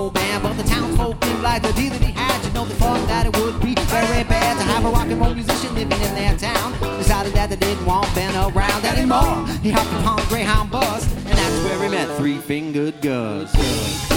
old man, but the townsfolk didn't like the deal that he had. You know, they thought that it would be very bad to have a rock and roll musician living in their town. Decided that they didn't want Ben around anymore. He hopped upon a Greyhound bus, and that's where he met Three-Fingered Gus.